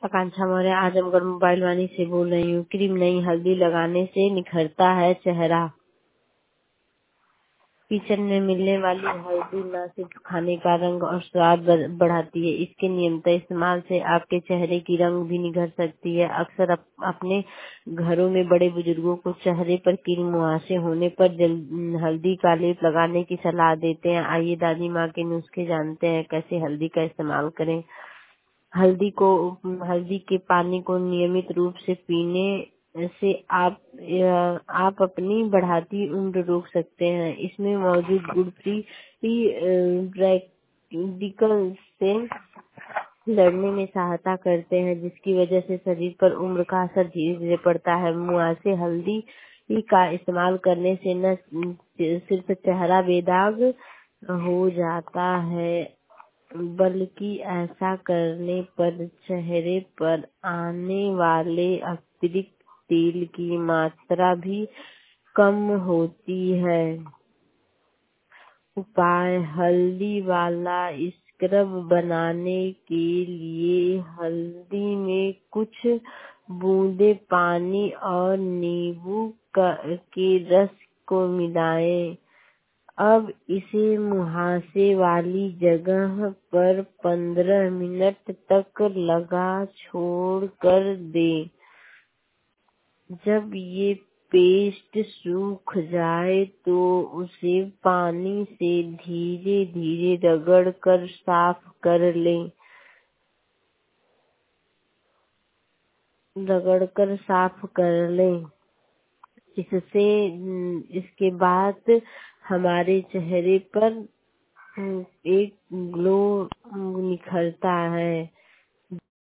आकांक्षा Maurya Azamgarh mobile Vani से बोल रही हूँ। क्रीम नहीं हल्दी लगाने से निखरता है चेहरा। किचन में मिलने वाली हल्दी न सिर्फ खाने का रंग और स्वाद बढ़ाती है, इसके नियमित इस्तेमाल से आपके चेहरे की रंग भी निखर सकती है। अक्सर अपने घरों में बड़े बुजुर्गों को चेहरे पर कील मुहासे होने पर हल्दी का लेप लगाने की सलाह देते हैं। आइए दादी माँ के नुस्खे जानते हैं, कैसे हल्दी का इस्तेमाल करें। हल्दी के पानी को नियमित रूप से पीने से आप अपनी बढ़ती उम्र रोक सकते हैं। इसमें मौजूद गुड फ्री रेडिकल से लड़ने में सहायता करते हैं, जिसकी वजह से शरीर पर उम्र का असर धीरे धीरे पड़ता है। मुहासे हल्दी का इस्तेमाल करने से न सिर्फ चेहरा बेदाग हो जाता है, बल्कि ऐसा करने पर चेहरे पर आने वाले अतिरिक्त तेल की मात्रा भी कम होती है। उपाय: हल्दी वाला स्क्रब बनाने के लिए हल्दी में कुछ बूंदे पानी और नींबू के रस को मिलाएं। अब इसे मुहासे वाली जगह पर 15 मिनट तक लगा छोड़ कर दें। जब ये पेस्ट सूख जाए तो उसे पानी से धीरे धीरे रगड़ कर साफ कर लें। इसके बाद हमारे चेहरे पर एक ग्लो निखरता है।